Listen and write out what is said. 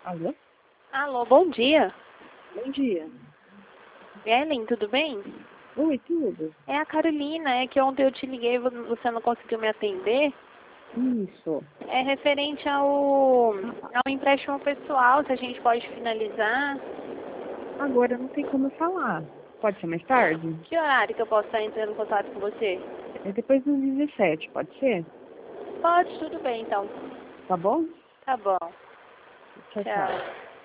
Alô? Alô, bom dia. Bom dia. Ellen, tudo bem? Oi, tudo? É a Carolina, é que ontem eu te liguei e você não conseguiu me atender. Isso. É referente ao empréstimo pessoal, se a gente pode finalizar. Agora não tem como eu falar. Pode ser mais tarde? Que horário que eu posso estar entrando em contato com você? É depois dos 17, pode ser? Pode, tudo bem então. Tá bom? Tá bom. Tchau, tchau. Tchau.